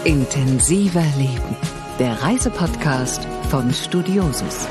Intensiver Leben, der Reisepodcast von Studiosus.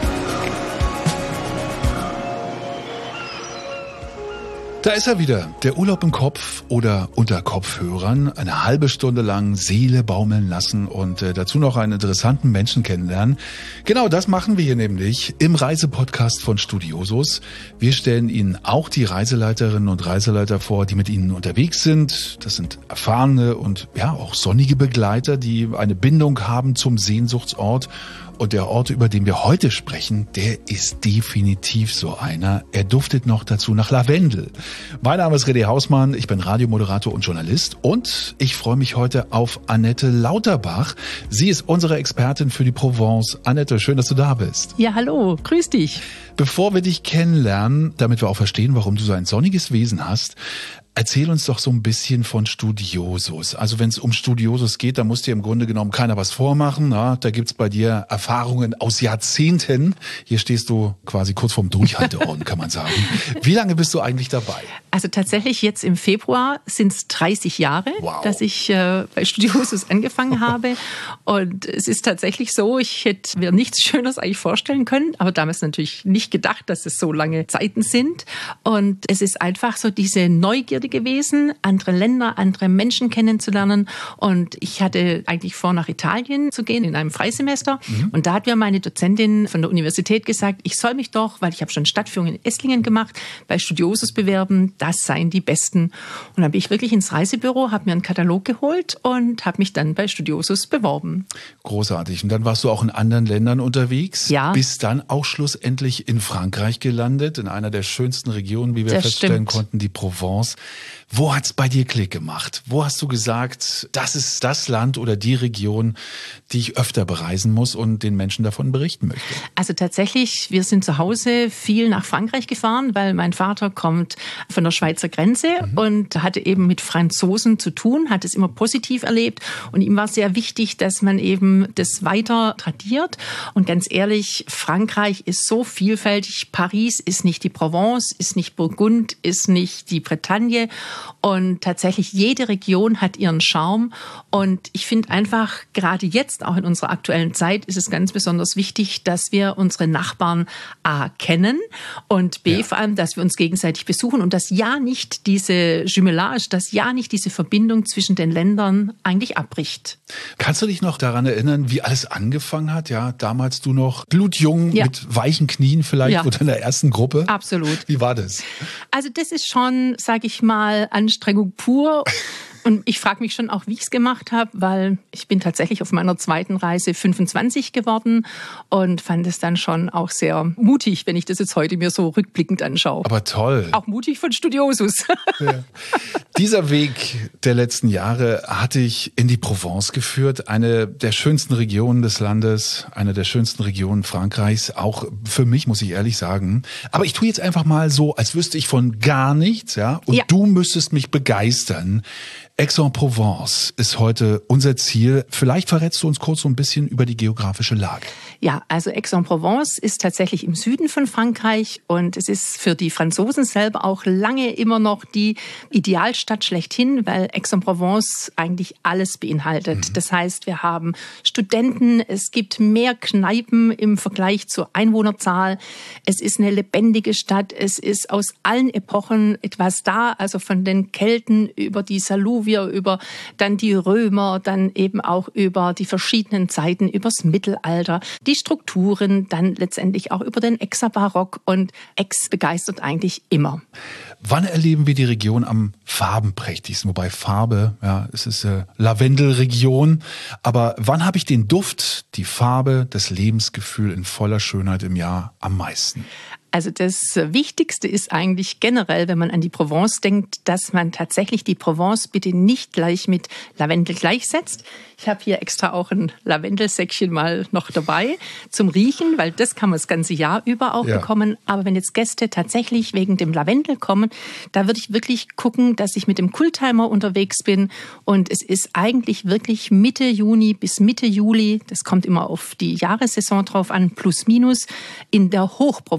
Da ist er wieder, der Urlaub im Kopf oder unter Kopfhörern. Eine halbe Stunde lang Seele baumeln lassen und dazu noch einen interessanten Menschen kennenlernen. Genau das machen wir hier nämlich im Reisepodcast von Studiosus. Wir stellen Ihnen auch die Reiseleiterinnen und Reiseleiter vor, die mit Ihnen unterwegs sind. Das sind erfahrene und ja auch sonnige Begleiter, die eine Bindung haben zum Sehnsuchtsort. Und der Ort, über den wir heute sprechen, der ist definitiv so einer. Er duftet noch dazu nach Lavendel. Mein Name ist René Hausmann, ich bin Radiomoderator und Journalist und ich freue mich heute auf Annette Lauterbach. Sie ist unsere Expertin für die Provence. Annette, schön, dass du da bist. Ja, hallo, grüß dich. Bevor wir dich kennenlernen, damit wir auch verstehen, warum du so ein sonniges Wesen hast, erzähl uns doch so ein bisschen von Studiosus. Also wenn es um Studiosus geht, da muss dir im Grunde genommen keiner was vormachen. Ja, da gibt's bei dir Erfahrungen aus Jahrzehnten. Hier stehst du quasi kurz vorm Durchhalteorden, kann man sagen. Wie lange bist du eigentlich dabei? Also tatsächlich jetzt im Februar sind es 30 Jahre, dass ich bei Studiosus angefangen habe. Und es ist tatsächlich so, ich hätte mir nichts Schöneres eigentlich vorstellen können, aber damals natürlich nicht gedacht, dass es so lange Zeiten sind. Und es ist einfach so diese Neugierde gewesen, andere Länder, andere Menschen kennenzulernen. Und ich hatte eigentlich vor, nach Italien zu gehen in einem Freisemester. Und da hat mir meine Dozentin von der Universität gesagt, ich soll mich doch, weil ich habe schon Stadtführungen in Esslingen gemacht, bei Studiosus bewerben. Das seien die Besten. Und dann bin ich wirklich ins Reisebüro, habe mir einen Katalog geholt und habe mich dann bei Studiosus beworben. Großartig. Und dann warst du auch in anderen Ländern unterwegs. Ja. Bis dann auch schlussendlich in Frankreich gelandet, in einer der schönsten Regionen, wie wir feststellen konnten, die Provence. Wo hat's bei dir Klick gemacht? Wo hast du gesagt, das ist das Land oder die Region, die ich öfter bereisen muss und den Menschen davon berichten möchte? Also tatsächlich, wir sind zu Hause viel nach Frankreich gefahren, weil mein Vater kommt von der Schweizer Grenze und hatte eben mit Franzosen zu tun, hat es immer positiv erlebt und ihm war sehr wichtig, dass man eben das weiter tradiert. Und ganz ehrlich, Frankreich ist so vielfältig. Paris ist nicht die Provence, ist nicht Burgund, ist nicht die Bretagne. Und tatsächlich jede Region hat ihren Charme. Und ich finde einfach, gerade jetzt, auch in unserer aktuellen Zeit, ist es ganz besonders wichtig, dass wir unsere Nachbarn A kennen und B vor allem, dass wir uns gegenseitig besuchen und dass ja nicht diese Jumelage, dass ja nicht diese Verbindung zwischen den Ländern eigentlich abbricht. Kannst du dich noch daran erinnern, wie alles angefangen hat? Ja, damals du noch blutjung mit weichen Knien vielleicht oder in der ersten Gruppe. Absolut. Wie war das? Also das ist schon, sage ich mal, Anstrengung pur. Und ich frage mich schon auch, wie ich es gemacht habe, weil ich bin tatsächlich auf meiner zweiten Reise 25 geworden und fand es dann schon auch sehr mutig, wenn ich das jetzt heute mir so rückblickend anschaue. Aber toll. Auch mutig von Studiosus. Ja. Dieser Weg der letzten Jahre hat dich in die Provence geführt, eine der schönsten Regionen des Landes, eine der schönsten Regionen Frankreichs, auch für mich, muss ich ehrlich sagen. Aber ich tue jetzt einfach mal so, als wüsste ich von gar nichts, ja, und du müsstest mich begeistern. Aix-en-Provence ist heute unser Ziel. Vielleicht verrätst du uns kurz so ein bisschen über die geografische Lage. Ja, also Aix-en-Provence ist tatsächlich im Süden von Frankreich und es ist für die Franzosen selber auch lange immer noch die Idealstadt schlechthin, weil Aix-en-Provence eigentlich alles beinhaltet. Das heißt, wir haben Studenten, es gibt mehr Kneipen im Vergleich zur Einwohnerzahl. Es ist eine lebendige Stadt, es ist aus allen Epochen etwas da, also von den Kelten über die Saluvier, über dann die Römer, dann eben auch über die verschiedenen Zeiten, übers Mittelalter, die Strukturen, dann letztendlich auch über den Aixer Barock und Aix begeistert eigentlich immer. Wann erleben wir die Region am farbenprächtigsten? Wobei Farbe, ja, es ist Lavendelregion. Aber wann habe ich den Duft, die Farbe, das Lebensgefühl in voller Schönheit im Jahr am meisten? Also das Wichtigste ist eigentlich generell, wenn man an die Provence denkt, dass man tatsächlich die Provence bitte nicht gleich mit Lavendel gleichsetzt. Ich habe hier extra auch ein Lavendelsäckchen mal noch dabei zum Riechen, weil das kann man das ganze Jahr über auch bekommen. Aber wenn jetzt Gäste tatsächlich wegen dem Lavendel kommen, da würde ich wirklich gucken, dass ich mit dem Cooltimer unterwegs bin. Und es ist eigentlich wirklich Mitte Juni bis Mitte Juli, das kommt immer auf die Jahressaison drauf an, plus minus, in der Hochprovence. Ja.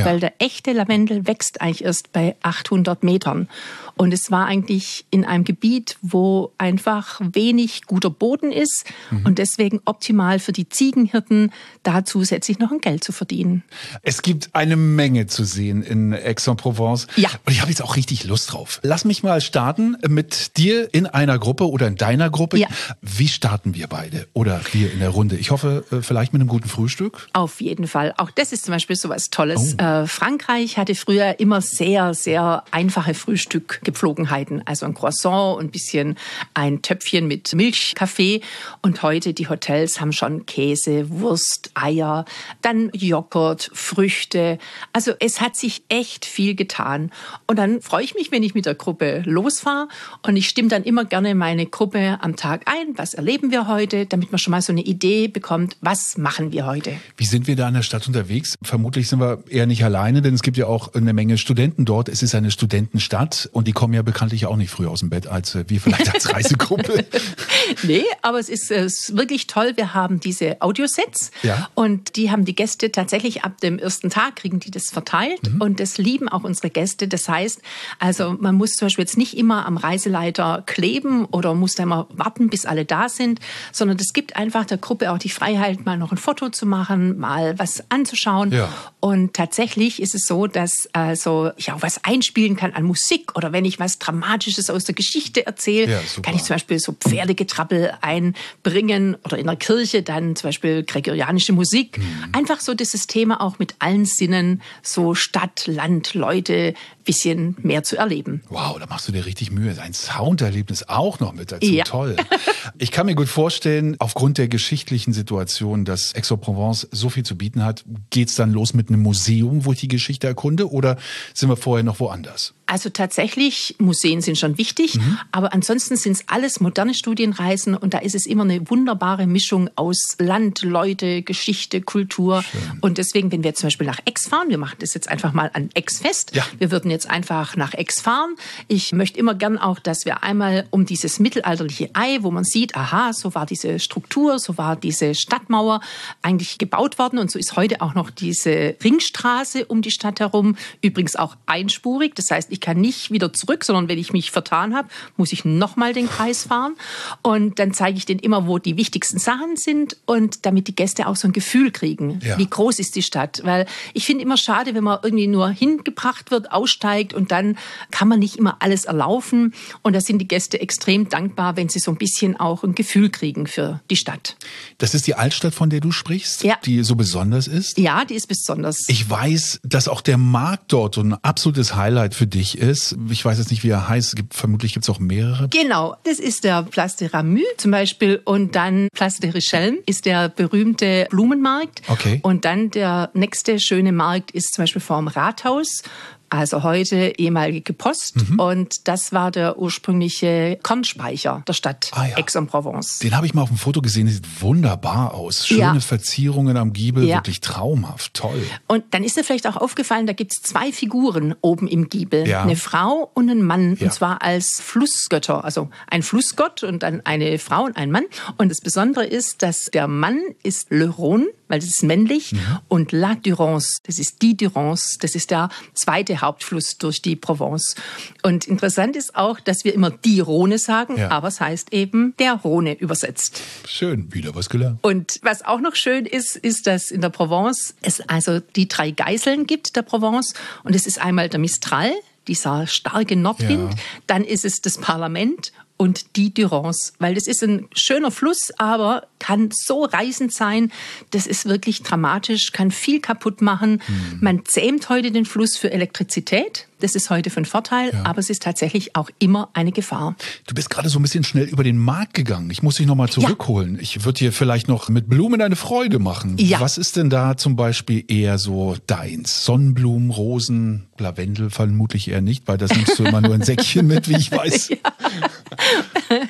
weil der echte Lavendel wächst eigentlich erst bei 800 Metern. Und es war eigentlich in einem Gebiet, wo einfach wenig guter Boden ist und deswegen optimal für die Ziegenhirten, da zusätzlich noch ein Geld zu verdienen. Es gibt eine Menge zu sehen in Aix-en-Provence. Ja. Und ich habe jetzt auch richtig Lust drauf. Lass mich mal starten mit dir in einer Gruppe oder in deiner Gruppe. Ja. Wie starten wir beide oder wir in der Runde? Ich hoffe, vielleicht mit einem guten Frühstück. Auf jeden Fall. Auch das ist zum Beispiel so was Tolles. Frankreich hatte früher immer sehr, sehr einfache Frühstückgepflogenheiten. Also ein Croissant und ein bisschen ein Töpfchen mit Milchkaffee. Und heute die Hotels haben schon Käse, Wurst, Eier, dann Joghurt, Früchte. Also es hat sich echt viel getan. Und dann freue ich mich, wenn ich mit der Gruppe losfahre. Und ich stimme dann immer gerne meine Gruppe am Tag ein. Was erleben wir heute? Damit man schon mal so eine Idee bekommt, was machen wir heute? Wie sind wir da in der Stadt unterwegs? Vermutlich sind wir eher nicht alleine, denn es gibt ja auch eine Menge Studenten dort. Es ist eine Studentenstadt und die kommen ja bekanntlich auch nicht früher aus dem Bett als wir vielleicht als Reisegruppe. Nee, aber es ist wirklich toll. Wir haben diese Audiosets und die haben die Gäste tatsächlich ab dem ersten Tag, kriegen die das verteilt und das lieben auch unsere Gäste. Das heißt, also man muss zum Beispiel jetzt nicht immer am Reiseleiter kleben oder muss da immer warten, bis alle da sind, sondern es gibt einfach der Gruppe auch die Freiheit, mal noch ein Foto zu machen, mal was anzuschauen. Ja. Und tatsächlich ist es so, dass also ich auch was einspielen kann an Musik oder wenn ich was Dramatisches aus der Geschichte erzähle, kann ich zum Beispiel so Pferdegetrappel einbringen oder in der Kirche dann zum Beispiel gregorianische Musik. Einfach so dieses Thema auch mit allen Sinnen, so Stadt, Land, Leute, bisschen mehr zu erleben. Wow, da machst du dir richtig Mühe. Ein Sounderlebnis auch noch mit dazu. Ja. Toll. Ich kann mir gut vorstellen, aufgrund der geschichtlichen Situation, dass Aix-en-Provence so viel zu bieten hat, geht's dann los mit einem Museum, wo ich die Geschichte erkunde, oder sind wir vorher noch woanders? Also tatsächlich, Museen sind schon wichtig, aber ansonsten sind es alles moderne Studienreisen und da ist es immer eine wunderbare Mischung aus Land, Leute, Geschichte, Kultur. Schön. Und deswegen, wenn wir zum Beispiel nach Aix fahren, wir machen das jetzt einfach mal an Aix fest, Ja. wir würden jetzt einfach nach Aix fahren. Ich möchte immer gern auch, dass wir einmal um dieses mittelalterliche Ei, wo man sieht, aha, so war diese Struktur, so war diese Stadtmauer eigentlich gebaut worden und so ist heute auch noch diese Ringstraße um die Stadt herum, übrigens auch einspurig, das heißt, ich kann nicht wieder zurück, sondern wenn ich mich vertan habe, muss ich nochmal den Kreis fahren. Und dann zeige ich denen immer, wo die wichtigsten Sachen sind und damit die Gäste auch so ein Gefühl kriegen, wie groß ist die Stadt. Weil ich finde immer schade, wenn man irgendwie nur hingebracht wird, aussteigt und dann kann man nicht immer alles erlaufen. Und da sind die Gäste extrem dankbar, wenn sie so ein bisschen auch ein Gefühl kriegen für die Stadt. Das ist die Altstadt, von der du sprichst, Ja. die so besonders ist? Ja, die ist besonders. Ich weiß, dass auch der Markt dort so ein absolutes Highlight für dich ist. Ich weiß jetzt nicht, wie er heißt. Vermutlich gibt es auch mehrere. Genau, das ist der Place de Ramus zum Beispiel und dann Place de Richelme ist der berühmte Blumenmarkt. Okay. Und dann der nächste schöne Markt ist zum Beispiel vorm Rathaus. Also heute ehemalige Post und das war der ursprüngliche Kornspeicher der Stadt Aix-en-Provence. Den habe ich mal auf dem Foto gesehen, sieht wunderbar aus. Schöne Verzierungen am Giebel, wirklich traumhaft, toll. Und dann ist dir vielleicht auch aufgefallen, da gibt's zwei Figuren oben im Giebel. Ja. Eine Frau und ein Mann und zwar als Flussgötter. Also ein Flussgott und dann eine Frau und ein Mann. Und das Besondere ist, dass der Mann ist Le Rhône, weil das ist männlich und La Durance, das ist die Durance, das ist der zweite Hauptfluss durch die Provence. Und interessant ist auch, dass wir immer die Rhone sagen, aber es heißt eben der Rhone übersetzt. Schön, wieder was gelernt. Und was auch noch schön ist, ist, dass in der Provence es also die 3 Geißeln gibt der Provence. Und es ist einmal der Mistral, dieser starke Nordwind, dann ist es das Parlament und die Durance, weil das ist ein schöner Fluss, aber kann so reißend sein, das ist wirklich dramatisch, kann viel kaputt machen. Man zähmt heute den Fluss für Elektrizität, das ist heute von Vorteil, aber es ist tatsächlich auch immer eine Gefahr. Du bist gerade so ein bisschen schnell über den Markt gegangen. Ich muss dich nochmal zurückholen. Ich würde dir vielleicht noch mit Blumen eine Freude machen. Ja. Was ist denn da zum Beispiel eher so deins? Sonnenblumen, Rosen, Lavendel vermutlich eher nicht, weil das nimmst du immer nur ein Säckchen mit, wie ich weiß.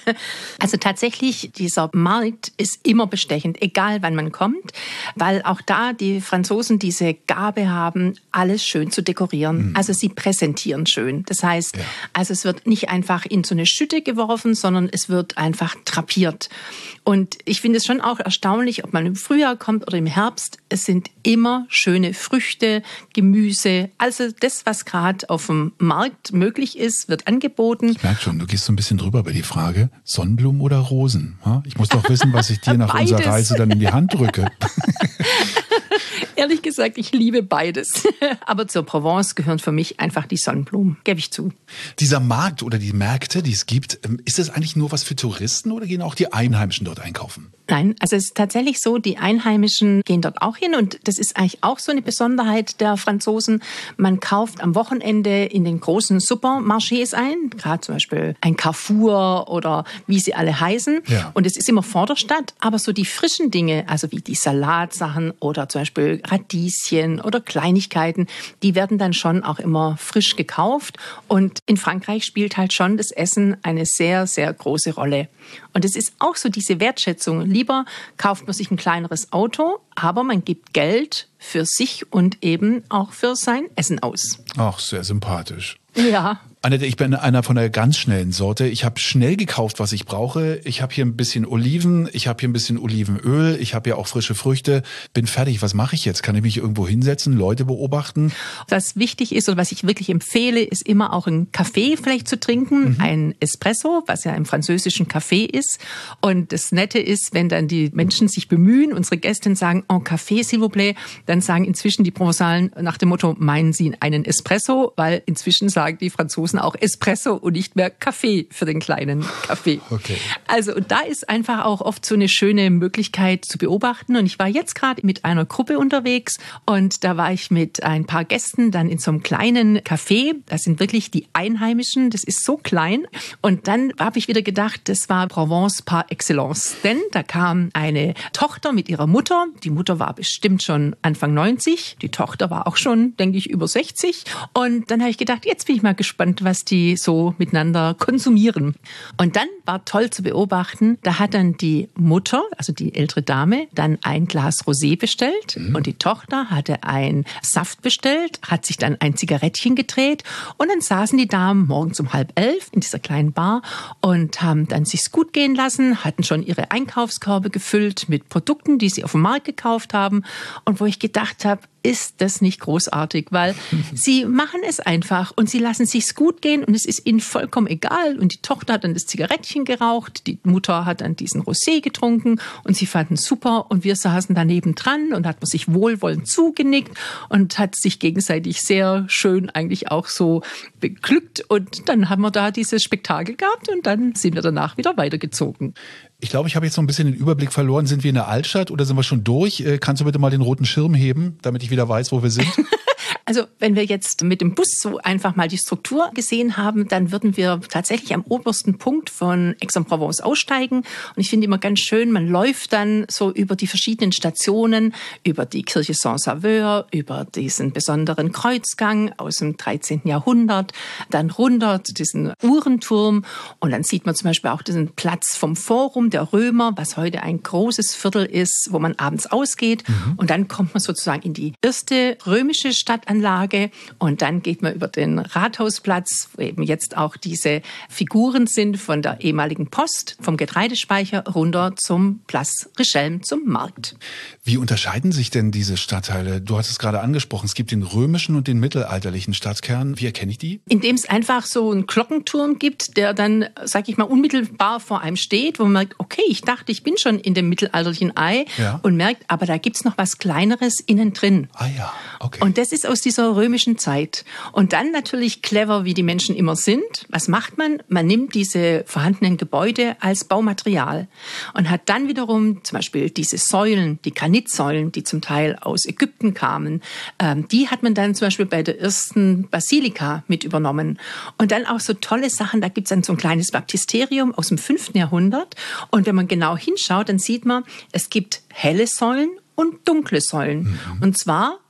Also tatsächlich, dieser Markt ist immer bestechend, egal wann man kommt, weil auch da die Franzosen diese Gabe haben, alles schön zu dekorieren. Also sie präsentieren schön. Das heißt, also es wird nicht einfach in so eine Schütte geworfen, sondern es wird einfach drapiert. Und ich finde es schon auch erstaunlich, ob man im Frühjahr kommt oder im Herbst, es sind immer schöne Früchte, Gemüse, also das, was gerade auf dem Markt möglich ist, wird angeboten. Ich merke schon, du gehst so ein bisschen drüber bei die Frage, Sonnenblumen oder Rosen? Ich muss doch wissen, was ich dir nach unserer Reise dann in die Hand drücke. Ehrlich gesagt, ich liebe beides. Aber zur Provence gehören für mich einfach die Sonnenblumen, gebe ich zu. Dieser Markt oder die Märkte, die es gibt, ist das eigentlich nur was für Touristen oder gehen auch die Einheimischen dort einkaufen? Nein, also es ist tatsächlich so, die Einheimischen gehen dort auch hin und das ist eigentlich auch so eine Besonderheit der Franzosen. Man kauft am Wochenende in den großen Supermarchés ein, gerade zum Beispiel ein Carrefour oder wie sie alle heißen. Ja. Und es ist immer vor der Stadt, aber so die frischen Dinge, also wie die Salatsachen oder zum Beispiel Radieschen oder Kleinigkeiten, die werden dann schon auch immer frisch gekauft. Und in Frankreich spielt halt schon das Essen eine sehr, sehr große Rolle. Und es ist auch so diese Wertschätzung. Lieber kauft man sich ein kleineres Auto, aber man gibt Geld für sich und eben auch für sein Essen aus. Ach, sehr sympathisch. Ja. Annette, ich bin einer von der ganz schnellen Sorte. Ich habe schnell gekauft, was ich brauche. Ich habe hier ein bisschen Oliven, ich habe hier ein bisschen Olivenöl, ich habe ja auch frische Früchte. Bin fertig. Was mache ich jetzt? Kann ich mich irgendwo hinsetzen, Leute beobachten? Was wichtig ist oder was ich wirklich empfehle, ist immer auch einen Kaffee vielleicht zu trinken, ein Espresso, was ja im französischen Kaffee ist. Und das Nette ist, wenn dann die Menschen sich bemühen, unsere Gäste sagen, en Café, s'il vous plaît, dann sagen inzwischen die Provenzalen nach dem Motto, meinen Sie einen Espresso? Weil inzwischen sagen die Franzosen auch Espresso und nicht mehr Kaffee für den kleinen Kaffee. Okay. Also und da ist einfach auch oft so eine schöne Möglichkeit zu beobachten. Und ich war jetzt gerade mit einer Gruppe unterwegs und da war ich mit ein paar Gästen dann in so einem kleinen Café. Das sind wirklich die Einheimischen. Das ist so klein. Und dann habe ich wieder gedacht, das war Provence par excellence. Denn da kam eine Tochter mit ihrer Mutter. Die Mutter war bestimmt schon Anfang 90. Die Tochter war auch schon, denke ich, über 60. Und dann habe ich gedacht, jetzt bin ich mal gespannt, was die so miteinander konsumieren. Und dann war toll zu beobachten, da hat dann die Mutter, also die ältere Dame, dann ein Glas Rosé bestellt und die Tochter hatte ein Saft bestellt, hat sich dann ein Zigarettchen gedreht und dann saßen die Damen morgens um 10:30 in dieser kleinen Bar und haben dann sich's gut gehen lassen, hatten schon ihre Einkaufskörbe gefüllt mit Produkten, die sie auf dem Markt gekauft haben und wo ich gedacht habe, ist das nicht großartig, weil sie machen es einfach und sie lassen sich's gut gehen und es ist ihnen vollkommen egal. Und die Tochter hat dann das Zigarettchen geraucht, die Mutter hat dann diesen Rosé getrunken und sie fanden es super und wir saßen daneben dran und hat man sich wohlwollend zugenickt und hat sich gegenseitig sehr schön eigentlich auch so beglückt und dann haben wir da dieses Spektakel gehabt und dann sind wir danach wieder weitergezogen. Ich glaube, ich habe jetzt noch ein bisschen den Überblick verloren. Sind wir in der Altstadt oder sind wir schon durch? Kannst du bitte mal den roten Schirm heben, damit ich wieder weiß, wo wir sind? Also wenn wir jetzt mit dem Bus so einfach mal die Struktur gesehen haben, dann würden wir tatsächlich am obersten Punkt von Aix-en-Provence aussteigen. Und ich finde immer ganz schön, man läuft dann so über die verschiedenen Stationen, über die Kirche Saint-Sauveur, über diesen besonderen Kreuzgang aus dem 13. Jahrhundert, dann runter zu diesem Uhrenturm. Und dann sieht man zum Beispiel auch diesen Platz vom Forum der Römer, was heute ein großes Viertel ist, wo man abends ausgeht. Und dann kommt man sozusagen in die erste römische Stadtanlage und dann geht man über den Rathausplatz, wo eben jetzt auch diese Figuren sind von der ehemaligen Post, vom Getreidespeicher runter zum Place Richelme, zum Markt. Wie unterscheiden sich denn diese Stadtteile? Du hast es gerade angesprochen, es gibt den römischen und den mittelalterlichen Stadtkern. Wie erkenne ich die? Indem es einfach so einen Glockenturm gibt, der dann, sag ich mal, unmittelbar vor einem steht, wo man merkt, okay, ich dachte, ich bin schon in dem mittelalterlichen Ei und merkt, aber da gibt's noch was Kleineres innen drin. Ah ja, okay. Und das ist aus dieser römischen Zeit. Und dann natürlich clever, wie die Menschen immer sind. Was macht man? Man nimmt diese vorhandenen Gebäude als Baumaterial und hat dann wiederum zum Beispiel diese Säulen, die Granitsäulen, die zum Teil aus Ägypten kamen, die hat man dann zum Beispiel bei der ersten Basilika mit übernommen. Und dann auch so tolle Sachen, da gibt's dann so ein kleines Baptisterium aus dem 5. Jahrhundert. Und wenn man genau hinschaut, dann sieht man, es gibt helle Säulen und dunkle Säulen. Und zwar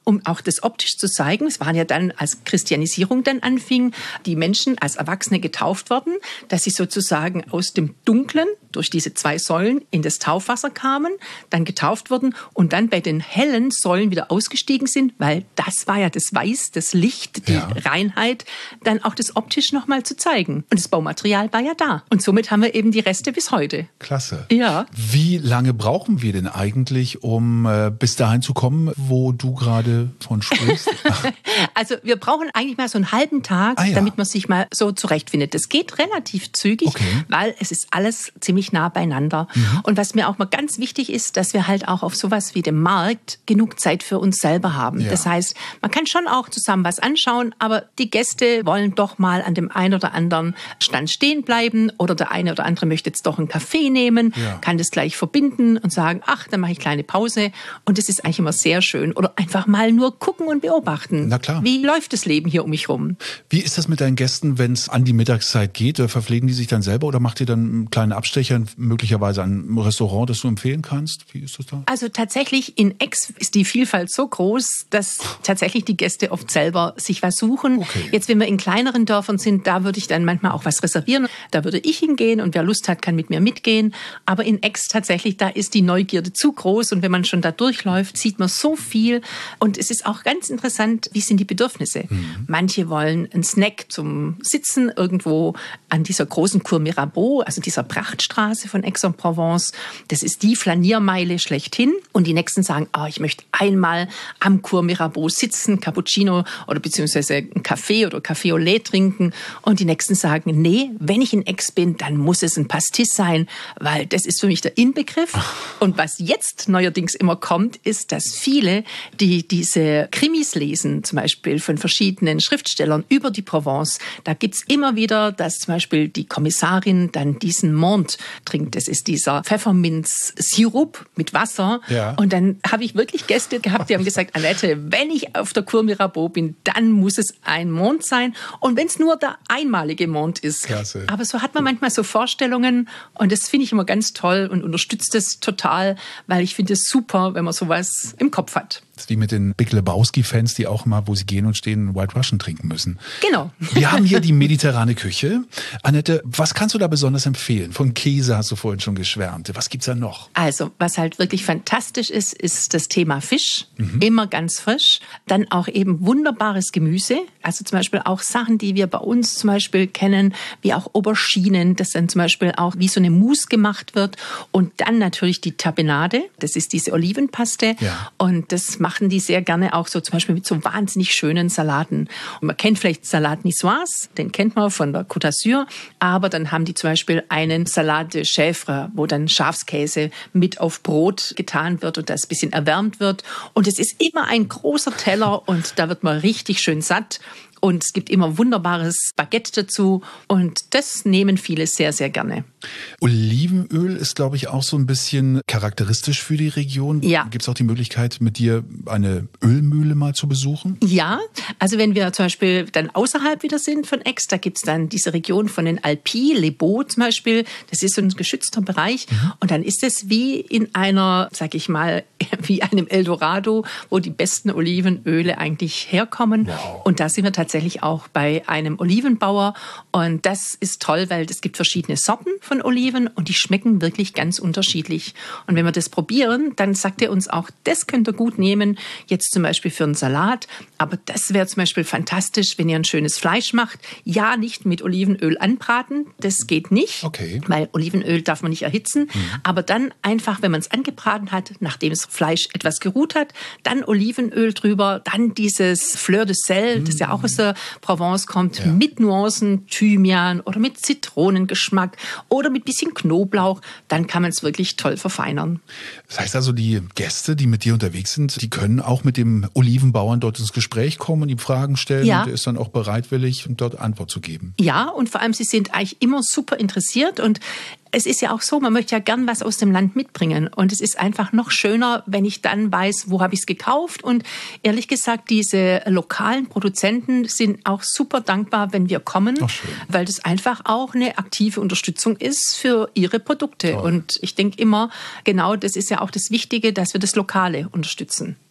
um auch das optisch zu zeigen. Es waren ja dann, als Christianisierung dann anfing, die Menschen als Erwachsene getauft worden, dass sie sozusagen aus dem Dunklen durch diese 2 Säulen in das Taufwasser kamen, dann getauft wurden und dann bei den hellen Säulen wieder ausgestiegen sind, weil das war ja das Weiß, das Licht, die Reinheit, dann auch das optisch nochmal zu zeigen. Und das Baumaterial war ja da. Und somit haben wir eben die Reste bis heute. Klasse. Ja. Wie lange brauchen wir denn eigentlich, um bis dahin zu kommen, wo du gerade von sprichst? Also wir brauchen eigentlich mal so einen halben Tag, damit man sich mal so zurechtfindet. Das geht relativ zügig, weil es ist alles ziemlich nah beieinander. Und was mir auch mal ganz wichtig ist, dass wir halt auch auf sowas wie dem Markt genug Zeit für uns selber haben. Ja. Das heißt, man kann schon auch zusammen was anschauen, aber die Gäste wollen doch mal an dem einen oder anderen Stand stehen bleiben oder der eine oder andere möchte jetzt doch einen Kaffee nehmen, kann das gleich verbinden und sagen, ach, dann mache ich kleine Pause. Und das ist eigentlich immer sehr schön. Oder einfach mal nur gucken und beobachten. Na klar. Wie läuft das Leben hier um mich rum? Wie ist das mit deinen Gästen, wenn es an die Mittagszeit geht? Verpflegen die sich dann selber oder macht ihr dann kleine Abstecher, möglicherweise ein Restaurant, das du empfehlen kannst? Wie ist das da? Also tatsächlich in Aix ist die Vielfalt so groß, dass tatsächlich die Gäste oft selber sich was suchen. Okay. Jetzt, wenn wir in kleineren Dörfern sind, da würde ich dann manchmal auch was reservieren. Da würde ich hingehen und wer Lust hat, kann mit mir mitgehen. Aber in Aix tatsächlich, da ist die Neugierde zu groß und wenn man schon da durchläuft, sieht man so viel. Und es ist auch ganz interessant, wie sind die Bedürfnisse. Manche wollen einen Snack zum Sitzen irgendwo an dieser großen Cour Mirabeau, also dieser Prachtstraße von Aix-en-Provence. Das ist die Flaniermeile schlechthin. Und die Nächsten sagen, ich möchte einmal am Cour Mirabeau sitzen, Cappuccino oder beziehungsweise einen Kaffee oder Café au lait trinken. Und die Nächsten sagen, nee, wenn ich in Aix bin, dann muss es ein Pastis sein, weil das ist für mich der Inbegriff. Und was jetzt neuerdings immer kommt, ist, dass viele, die diese Krimis lesen, zum Beispiel von verschiedenen Schriftstellern über die Provence, da gibt's immer wieder, dass zum Beispiel die Kommissarin dann diesen Mont trinkt. Das ist dieser Pfefferminz-Sirup mit Wasser. Ja. Und dann habe ich wirklich Gäste gehabt, die haben gesagt, Annette, wenn ich auf der Cour Mirabeau bin, dann muss es ein Mont sein. Und wenn es nur der einmalige Mont ist. Klasse. Aber so hat man manchmal so Vorstellungen und das finde ich immer ganz toll und unterstützt es total, weil ich finde es super, wenn man sowas im Kopf hat. Das ist wie mit den Big Lebowski-Fans, die auch mal, wo sie gehen und stehen, White Russian trinken müssen. Genau. Wir haben hier die mediterrane Küche. Annette, was kannst du da besonders empfehlen? Von Käse hast du vorhin schon geschwärmt. Was gibt's da noch? Also, was halt wirklich fantastisch ist, ist das Thema Fisch. Immer ganz frisch. Dann auch eben wunderbares Gemüse. Also zum Beispiel auch Sachen, die wir bei uns zum Beispiel kennen, wie auch Auberginen, das dann zum Beispiel auch wie so eine Mousse gemacht wird. Und dann natürlich die Tapenade. Das ist diese Olivenpaste. Ja. Und das machen die sehr gerne auch so zum Beispiel mit so wahnsinnig schönen Salaten. Und man kennt vielleicht Salat Niçoise, den kennt man von der Côte d'Azur, aber dann haben die zum Beispiel einen Salat de Chèvre, wo dann Schafskäse mit auf Brot getan wird und das ein bisschen erwärmt wird. Und es ist immer ein großer Teller und da wird man richtig schön satt. Und es gibt immer wunderbares Baguette dazu und das nehmen viele sehr, sehr gerne. Olivenöl ist, glaube ich, auch so ein bisschen charakteristisch für die Region. Ja. Gibt es auch die Möglichkeit, mit dir eine Ölmühle mal zu besuchen? Ja, also wenn wir zum Beispiel dann außerhalb wieder sind von Aix, da gibt es dann diese Region von den Alpilles, Les Baux zum Beispiel, das ist so ein geschützter Bereich und dann ist es wie in einer, sag ich mal, wie einem Eldorado, wo die besten Olivenöle eigentlich herkommen. Wow. Und da sind wir tatsächlich auch bei einem Olivenbauer und das ist toll, weil es gibt verschiedene Sorten von Oliven und die schmecken wirklich ganz unterschiedlich. Und wenn wir das probieren, dann sagt er uns auch, das könnt ihr gut nehmen, jetzt zum Beispiel für einen Salat, aber das wäre zum Beispiel fantastisch, wenn ihr ein schönes Fleisch macht. Ja, nicht mit Olivenöl anbraten, das geht nicht, weil Olivenöl darf man nicht erhitzen, aber dann einfach, wenn man es angebraten hat, nachdem das Fleisch etwas geruht hat, dann Olivenöl drüber, dann dieses Fleur de Sel, das ja auch aus der Provence kommt, mit Nuancen, Thymian oder mit Zitronengeschmack oder mit bisschen Knoblauch, dann kann man es wirklich toll verfeinern. Das heißt also, die Gäste, die mit dir unterwegs sind, die können auch mit dem Olivenbauern dort ins Gespräch kommen und ihm Fragen stellen und er ist dann auch bereitwillig, dort Antwort zu geben. Ja, und vor allem, sie sind eigentlich immer super interessiert und es ist ja auch so, man möchte ja gern was aus dem Land mitbringen und es ist einfach noch schöner, wenn ich dann weiß, wo habe ich es gekauft und ehrlich gesagt, diese lokalen Produzenten sind auch super dankbar, wenn wir kommen, weil das einfach auch eine aktive Unterstützung ist für ihre Produkte. Toll. Und ich denke immer, genau das ist ja auch das Wichtige, dass wir das Lokale unterstützen.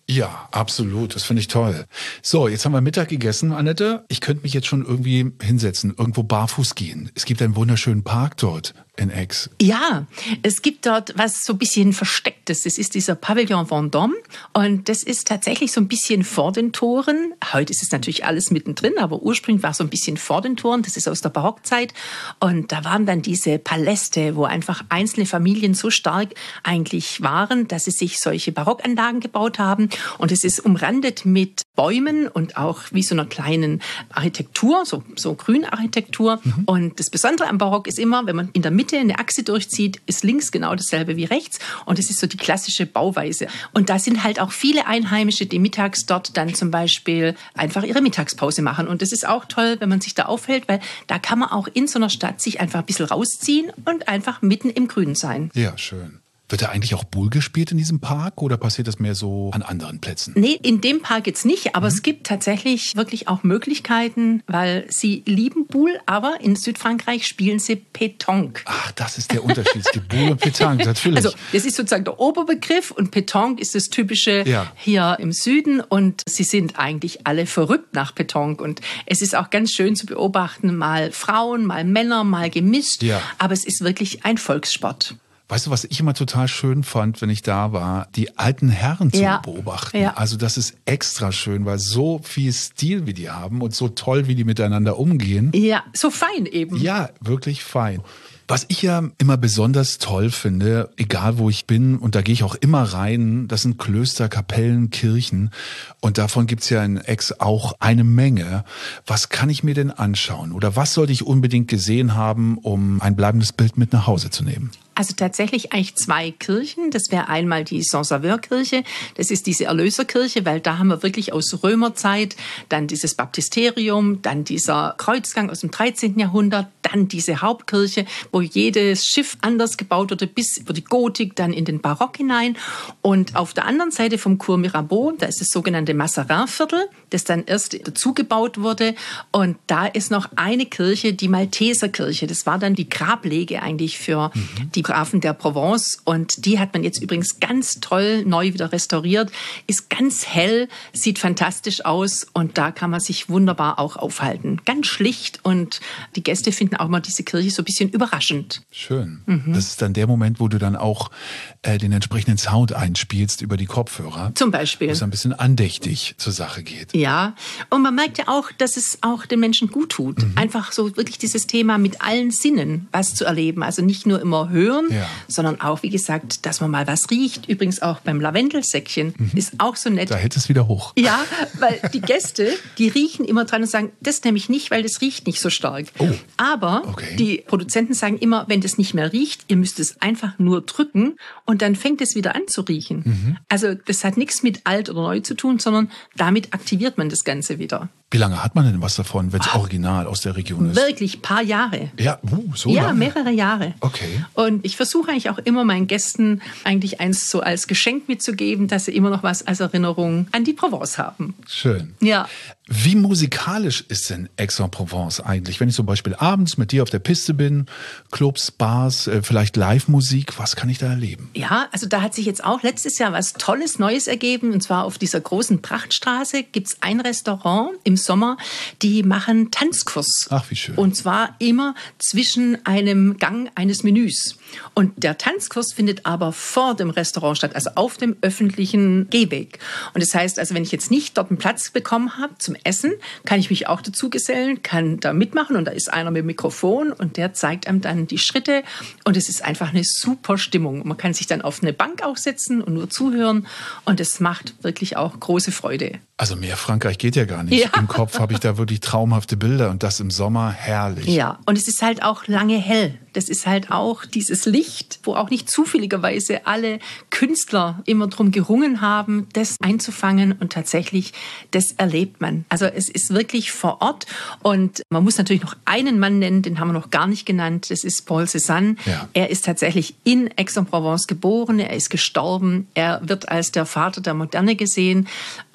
Ja, absolut. Das finde ich toll. So, jetzt haben wir Mittag gegessen, Annette. Ich könnte mich jetzt schon irgendwie hinsetzen, irgendwo barfuß gehen. Es gibt einen wunderschönen Park dort in Aix. Ja, es gibt dort was so ein bisschen Verstecktes. Das ist dieser Pavillon Vendôme und das ist tatsächlich so ein bisschen vor den Toren. Heute ist es natürlich alles mittendrin, aber ursprünglich war es so ein bisschen vor den Toren. Das ist aus der Barockzeit und da waren dann diese Paläste, wo einfach einzelne Familien so stark eigentlich waren, dass sie sich solche Barockanlagen gebaut haben und es ist umrandet mit Bäumen und auch wie so einer kleinen Architektur, so Grünarchitektur. Und das Besondere am Barock ist immer, wenn man in der Mitte eine Achse durchzieht, ist links genau dasselbe wie rechts und es ist so die klassische Bauweise. Und da sind halt auch viele Einheimische, die mittags dort dann zum Beispiel einfach ihre Mittagspause machen. Und das ist auch toll, wenn man sich da aufhält, weil da kann man auch in so einer Stadt sich einfach ein bisschen rausziehen und einfach mitten im Grün sein. Ja, schön. Wird da eigentlich auch Boule gespielt in diesem Park oder passiert das mehr so an anderen Plätzen? Nee, in dem Park jetzt nicht, aber es gibt tatsächlich wirklich auch Möglichkeiten, weil sie lieben Boule, aber in Südfrankreich spielen sie Pétanque. Ach, das ist der Unterschied. Es gibt Boule und Pétanque, natürlich. Also das ist sozusagen der Oberbegriff und Pétanque ist das Typische hier im Süden und sie sind eigentlich alle verrückt nach Pétanque und es ist auch ganz schön zu beobachten, mal Frauen, mal Männer, mal gemischt, aber es ist wirklich ein Volkssport. Weißt du, was ich immer total schön fand, wenn ich da war, die alten Herren zu beobachten. Ja. Also das ist extra schön, weil so viel Stil wie die haben und so toll, wie die miteinander umgehen. Ja, so fein eben. Ja, wirklich fein. Was ich ja immer besonders toll finde, egal wo ich bin, und da gehe ich auch immer rein, das sind Klöster, Kapellen, Kirchen. Und davon gibt's ja in Aix auch eine Menge. Was kann ich mir denn anschauen? Oder was sollte ich unbedingt gesehen haben, um ein bleibendes Bild mit nach Hause zu nehmen? Also tatsächlich eigentlich zwei Kirchen. Das wäre einmal die Saint-Sauveur-Kirche. Das ist diese Erlöserkirche, weil da haben wir wirklich aus Römerzeit dann dieses Baptisterium, dann dieser Kreuzgang aus dem 13. Jahrhundert, dann diese Hauptkirche, wo jedes Schiff anders gebaut wurde, bis über die Gotik, dann in den Barock hinein. Und auf der anderen Seite vom Cours Mirabeau, da ist das sogenannte Mazarin-Viertel, das dann erst dazu gebaut wurde. Und da ist noch eine Kirche, die Malteserkirche. Das war dann die Grablege eigentlich für die Grafen der Provence und die hat man jetzt übrigens ganz toll neu wieder restauriert, ist ganz hell, sieht fantastisch aus und da kann man sich wunderbar auch aufhalten. Ganz schlicht und die Gäste finden auch mal diese Kirche so ein bisschen überraschend. Schön. Das ist dann der Moment, wo du dann auch den entsprechenden Sound einspielst über die Kopfhörer. Zum Beispiel. Wo es ein bisschen andächtig zur Sache geht. Ja, und man merkt ja auch, dass es auch den Menschen gut tut. Einfach so wirklich dieses Thema mit allen Sinnen was zu erleben. Also nicht nur immer hören, sondern auch, wie gesagt, dass man mal was riecht. Übrigens auch beim Lavendelsäckchen ist auch so nett. Da hält es wieder hoch. Ja, weil die Gäste, die riechen immer dran und sagen, das nehme ich nicht, weil das riecht nicht so stark. Oh. Aber die Produzenten sagen immer, wenn das nicht mehr riecht, ihr müsst es einfach nur drücken und dann fängt es wieder an zu riechen. Also das hat nichts mit alt oder neu zu tun, sondern damit aktiviert man das Ganze wieder. Wie lange hat man denn was davon, wenn es original aus der Region ist? Wirklich, paar Jahre. Ja, so lange? Ja, mehrere Jahre. Okay. Und ich versuche eigentlich auch immer meinen Gästen eigentlich eins so als Geschenk mitzugeben, dass sie immer noch was als Erinnerung an die Provence haben. Schön. Ja. Wie musikalisch ist denn Aix-en-Provence eigentlich? Wenn ich zum Beispiel abends mit dir auf der Piste bin, Clubs, Bars, vielleicht Live-Musik, was kann ich da erleben? Ja, also da hat sich jetzt auch letztes Jahr was Tolles Neues ergeben. Und zwar auf dieser großen Prachtstraße gibt's ein Restaurant im Sommer, die machen Tanzkurs. Ach, wie schön. Und zwar immer zwischen einem Gang eines Menüs. Und der Tanzkurs findet aber vor dem Restaurant statt, also auf dem öffentlichen Gehweg. Und das heißt, also wenn ich jetzt nicht dort einen Platz bekommen habe zum Essen, kann ich mich auch dazu gesellen, kann da mitmachen und da ist einer mit dem Mikrofon und der zeigt einem dann die Schritte und es ist einfach eine super Stimmung. Man kann sich dann auf eine Bank auch setzen und nur zuhören und es macht wirklich auch große Freude. Also mehr Frankreich geht ja gar nicht. Ja. Im Kopf habe ich da wirklich traumhafte Bilder und das im Sommer herrlich. Ja, und es ist halt auch lange hell. Das ist halt auch dieses Licht, wo auch nicht zufälligerweise alle Künstler immer drum gerungen haben, das einzufangen und tatsächlich, das erlebt man. Also es ist wirklich vor Ort und man muss natürlich noch einen Mann nennen, den haben wir noch gar nicht genannt, das ist Paul Cézanne. Ja. Er ist tatsächlich in Aix-en-Provence geboren, er ist gestorben, er wird als der Vater der Moderne gesehen und wir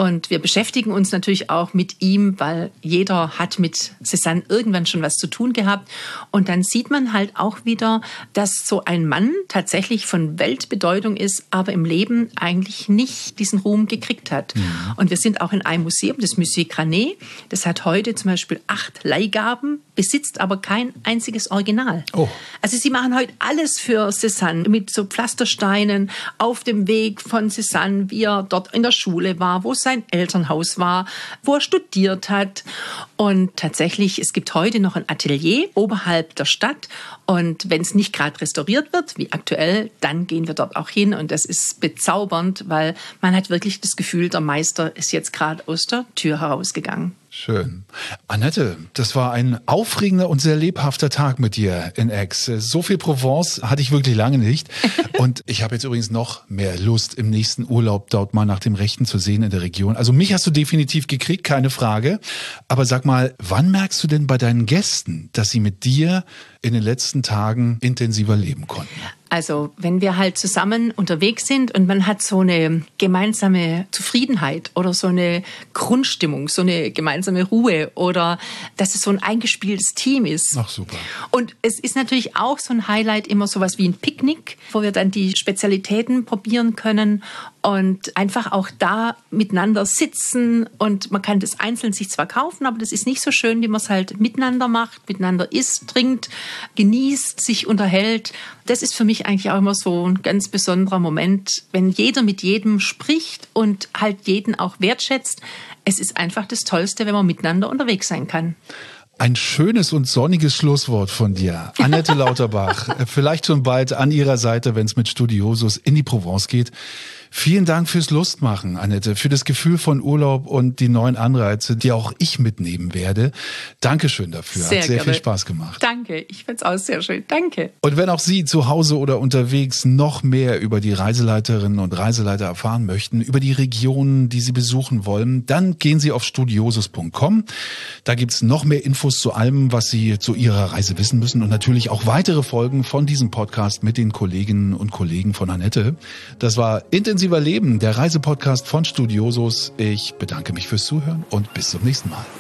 beschäftigen uns natürlich auch mit ihm, weil jeder hat mit Cézanne irgendwann schon was zu tun gehabt. Und dann sieht man halt auch wieder, dass so ein Mann tatsächlich von Weltbedeutung ist, aber im Leben eigentlich nicht diesen Ruhm gekriegt hat. Und wir sind auch in einem Museum, das Musée Granet. Das hat heute zum Beispiel 8 Leihgaben, besitzt aber kein einziges Original. Oh. Also sie machen heute alles für Cézanne mit so Pflastersteinen auf dem Weg von Cézanne, wie er dort in der Schule war, wo sein Elternhaus war, wo er studiert hat. Und tatsächlich, es gibt heute noch ein Atelier oberhalb der Stadt. Und wenn es nicht gerade restauriert wird, wie aktuell, dann gehen wir dort auch hin. Und das ist bezaubernd, weil man hat wirklich das Gefühl, der Meister ist jetzt gerade aus der Tür herausgegangen. Schön. Annette, das war ein aufregender und sehr lebhafter Tag mit dir in Aix. So viel Provence hatte ich wirklich lange nicht. Und ich habe jetzt übrigens noch mehr Lust, im nächsten Urlaub dort mal nach dem Rechten zu sehen in der Region. Also mich hast du definitiv gekriegt, keine Frage. Aber sag mal, wann merkst du denn bei deinen Gästen, dass sie mit dir in den letzten Tagen intensiver leben konnten? Also wenn wir halt zusammen unterwegs sind und man hat so eine gemeinsame Zufriedenheit oder so eine Grundstimmung, so eine gemeinsame Ruhe oder dass es so ein eingespieltes Team ist. Ach super. Und es ist natürlich auch so ein Highlight immer sowas wie ein Picknick, wo wir dann die Spezialitäten probieren können und einfach auch da miteinander sitzen und man kann das einzeln sich zwar kaufen, aber das ist nicht so schön, wie man es halt miteinander macht, miteinander isst, trinkt, genießt, sich unterhält. Das ist für mich eigentlich auch immer so ein ganz besonderer Moment, wenn jeder mit jedem spricht und halt jeden auch wertschätzt. Es ist einfach das Tollste, wenn man miteinander unterwegs sein kann. Ein schönes und sonniges Schlusswort von dir, Annette Lauterbach. Vielleicht schon bald an Ihrer Seite, wenn es mit Studiosus in die Provence geht. Vielen Dank fürs Lustmachen, Annette, für das Gefühl von Urlaub und die neuen Anreize, die auch ich mitnehmen werde. Dankeschön dafür. Hat sehr viel Spaß gemacht. Danke, ich find's auch sehr schön. Danke. Und wenn auch Sie zu Hause oder unterwegs noch mehr über die Reiseleiterinnen und Reiseleiter erfahren möchten, über die Regionen, die Sie besuchen wollen, dann gehen Sie auf studiosus.com. Da gibt's noch mehr Infos zu allem, was Sie zu Ihrer Reise wissen müssen und natürlich auch weitere Folgen von diesem Podcast mit den Kolleginnen und Kollegen von Annette. Das war Intensiver Leben, der Reisepodcast von Studiosus. Ich bedanke mich fürs Zuhören und bis zum nächsten Mal.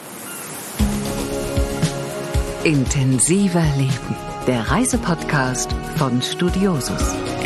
Intensiver Leben, der Reisepodcast von Studiosus.